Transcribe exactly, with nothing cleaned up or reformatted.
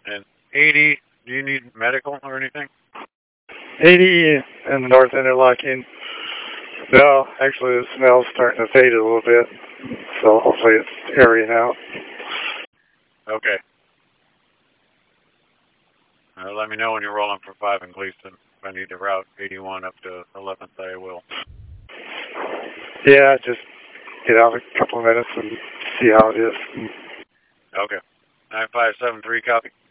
And eighty, do you need medical or anything? eighty and North Interlocking. No, actually the smell's starting to fade a little bit, so hopefully it's airing out. Okay. Uh, let me know when you're rolling for five in Gleason. If I need to route eighty-one up to eleventh, I will. Yeah, just get out a couple of minutes and see how it is. Okay. nine five seven three, copy.